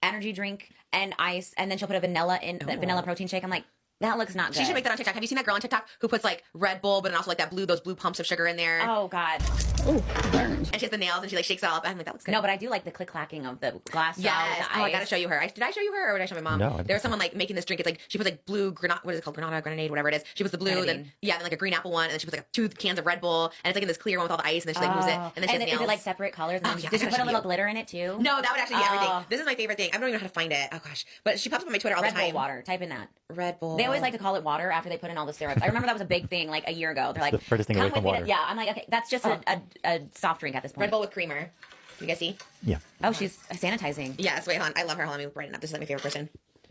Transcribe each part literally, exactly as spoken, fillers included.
energy drink and ice, and then she'll put a vanilla in the vanilla protein shake. I'm like, that looks not good. She should make that on TikTok. Have you seen that girl on TikTok who puts like Red Bull, but then also like that blue, those blue pumps of sugar in there? Oh God. Ooh, burned. And she has the nails and she like shakes it all up. I'm like, that looks good. No, but I do like the click clacking of the glass. Yes. The Oh, I gotta show you her. I, did I show you her or did I show my mom? No, I didn't. There was someone like making this drink. It's like she puts like blue granada. What is it called? Granada, grenade, whatever it is. She puts the blue, Grenadine. then yeah, then like a green apple one, and then she puts like two cans of Red Bull, and it's like in this clear one with all the ice, and then she like moves it, and then she and has is nails. it like separate colors? And Oh, then yeah, did she I put a gotta little show you. glitter in it too? No, that would actually be Oh. everything. This is my favorite thing. I don't even know how to find it. Oh gosh, but she pops up on my Twitter all Red the time. Bull water. Type in that. Red Bull. They always like to call it water after they put in all the syrups. I remember that was a big thing like a year ago. They're like, the furthest thing come away from with me to- water. Yeah, I'm like, okay, that's just a, a, a soft drink at this point. Red Bull with creamer. You guys see? Yeah. Oh, she's sanitizing. Yes. Wait, hold on. I love her. Hold on, let me brighten up. This is like my favorite person.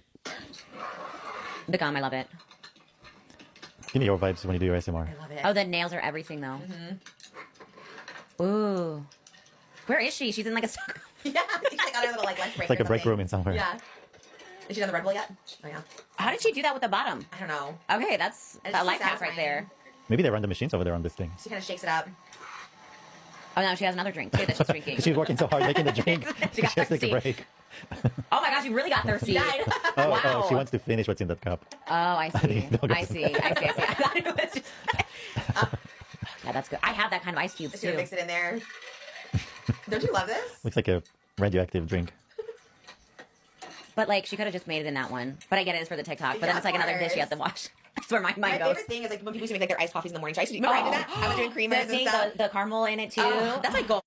The gum, I love it. Give me your vibes when you do your A S M R. I love it. Oh, the nails are everything though. Mm-hmm. Ooh. Where is she? She's in like a stock. Yeah, she's like on her little like lunch break. It's like or a break something. room in somewhere. Yeah. Is she done the Red Bull yet? Oh yeah. How did she do that with the bottom? I don't know. Okay, that's It's a so life hack right satisfying. there. Maybe they run the machines over there on this thing. She kind of shakes it up. Oh, now she has another drink too that she's drinking. She's working so hard making the drink. She she got has to take a thirsty. break. Oh my gosh, you really got thirsty. Died. Oh, Wow. oh, she wants to finish what's in that cup. Oh, I see. Don't go I to see. I see. I see. I thought it was just. Yeah, that's good. I have that kind of ice cubes She would too. mix it in there. Don't you love this? Looks like a radioactive drink. But like, she could have just made it in that one. But I get it, it's for the TikTok. But Yeah, then it's like of another dish you have to course. wash. That's where my My mind goes. favorite thing is like when people used to make like their iced coffees in the morning. So I used to remember I did that. I was doing creamers the, and thing, stuff. the, the caramel in it too. Oh, that's like gold.